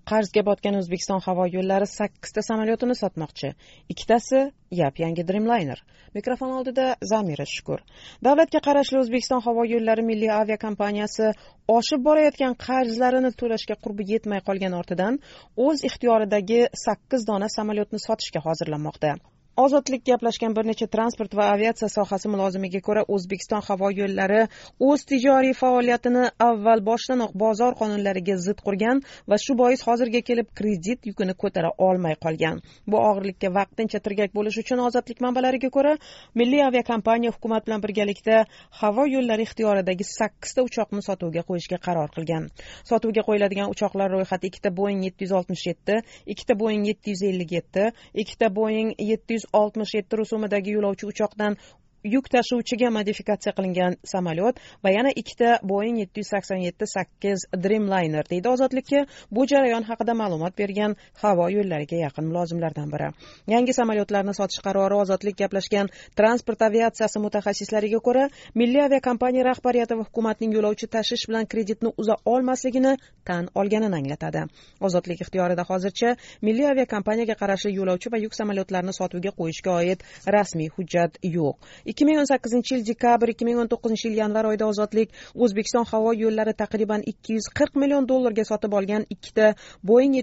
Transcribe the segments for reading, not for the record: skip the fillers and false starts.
Qarzga botgan O'zbekiston havo yo'llari 8 ta samolyotini sotmoqchi. Ikkitasi yap-yangi Dreamliner. Mikrofon oldida Zamira Shukur. Davlatga qarashli O'zbekiston havo yo'llari milliy aviakompaniyasi oshib borayotgan qarzlarini to'lashga qurbi yetmay qolgan ortidan o'z ixtiyoridagi 8 dona samolyotni sotishga hozirlanmoqda. Ozodlik gaplashgan bir necha transport va aviatsiya sohasi mulozimiga ko'ra, O'zbekiston havo yo'llari o'z tijoriy faoliyatini avval boshdanoq bozor qonunlariga zid qurgan va shu bois hozirga kelib kredit yukini ko'tara olmay qolgan. Bu og'irlikka vaqtincha tirgak bo'lish uchun Ozodlik manbalariga ko'ra, milliy aviakompaniya hukumat bilan birgalikda havo yo'llari ixtiyoridagi 8 ta uchoqni sotuvga qo'yishga qaror qilgan. Sotuvga qo'yiladigan uchoqlar ro'yxati 2 ta Boeing 767, 2 ta Boeing 757, 2 ta Boeing 767 rusumidagi yo'lovchi uchoqdan yuk tashuvchiga modifikatsiya qilingan samolyot va yana 2 ta Boeing 787-8 Dreamliner deydi Ozodlikka bu jarayon haqida ma'lumot bergan havo yo'llariga yaqin mulozimlardan biri. Yangi samolyotlarni sotish qarori Ozodlik gaplashgan transport aviatsiyasi mutaxassislariga ko'ra, milliy aviakompaniya rahbariyati va hukumatning yo'lovchi tashish bilan kreditni uza olmasligini tan olganini anglatadi. Ozodlik ixtiyorida hozircha milliy aviakompaniyaga qarashli yo'lovchi va yuk samolyotlarni sotuvga qo'yishga oid rasmiy hujjat yo'q. 2018 yil dekabr, 2019 yil yanvar oyida Ozodlik O'zbekiston havo yo'llari taqriban 240 million dollarga sotib olgan 2 ta Boeing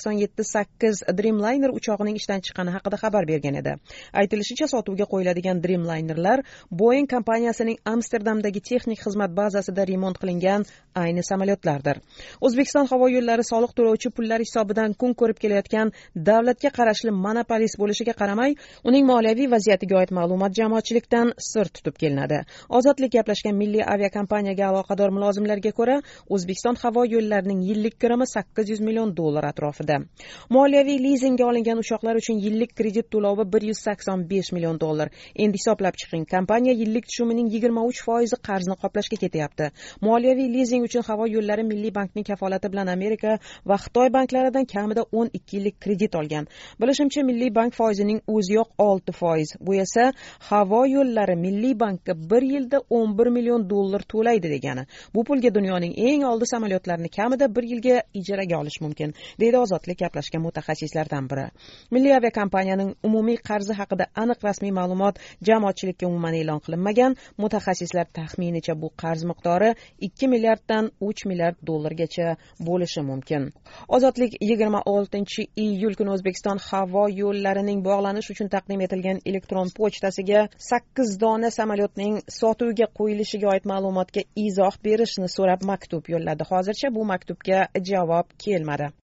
787-8 Dreamliner uchog'ining ishdan chiqqani haqida xabar bergan edi. Aytilishicha, sotuvga qo'yiladigan Dreamlinerlar Boeing kompaniyasining Amsterdamdagi texnik xizmat bazasida remont qilingan ayni samolyotlardir. O'zbekiston havo yo'llari soliq to'lovchi pullari hisobidan kun ko'rib kelayotgan davlatga qarashli monopolist bo'lishiga qaramay, uning moliyaviy vaziyatiga oid ma'lumot jamoatchilikdan sir tutib kelinadi. Ozodlik gaplashgan milliy aviakompaniyaga aloqador mulozimlarga ko'ra, O'zbekiston havo yo'llarining yillik kirimi 800 million dollar atrofida. Moliyaviy lizingga olingan uchoqlar uchun yillik kredit to'lovi 185 million dollar. Endi hisoblab chiqing, kompaniya yillik tushumining 23% qarzni qoplashga ketyapti. Moliyaviy lizing uchun havo yo'llari Milliy bankning kafolati bilan Amerika va Xitoy banklaridan kamida 12 yillik kredit olgan. Bilishimcha, Milliy bank foizining o'zi yo'q 6%. Bu esa havo yo'llari Milliy bankka bir yilda 11 million dollar to'laydi degani. Bu pulga dunyoning eng oldi samolyotlarini kamida bir yilga ijaraga olish mumkin, deydi Ozodlik gaplashgan mutaxassislardan biri. Milliy aviakompaniyaning umumiy qarzi haqida aniq rasmiy ma'lumot jamoatchilikka umuman e'lon qilinmagan. Mutaxassislar taxminicha bu qarz miqdori 2 milliarddan 3 milliard dollargacha bo'lishi mumkin. Ozodlik 26-iyul kuni O'zbekiston havo yo'llarining bog'lanish uchun taqdim etilgan elektron pochtasiga 8 dona samolyotning sotuvga qo'yilishiga oid ma'lumotga izoh berishni so'rab maktub yo'lladi. Hozircha bu maktubga javob kelmadi.